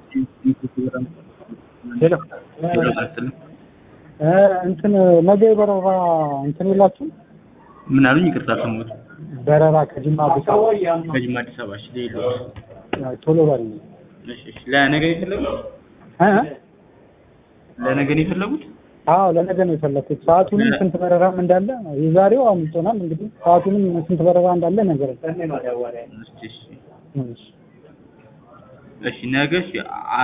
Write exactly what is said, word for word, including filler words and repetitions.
ሄሎ እንትን ነገ በረራ እንትን የላችሁም? ምን አሉኝ? ይቅርታ ሰሞኑን በረራ ከጅማ አዲስ አበባ ከጅማ አዲስ አበባ እሺ፣ ሌሎች ቶሎ በል። እሺ እሺ። ለነገ የፈለጉት እ ለነገ ነው የፈለጉት? አዎ ለነገ ነው የፈለኩት። ሰዓቱንም ስንት በረራም እንዳለ የዛሬው አምጥቶናል። እንግዲህ ሰዓቱንም ስንት በረራ እንዳለ ነገር እሺ እሺ። እሺ ነገ እሺ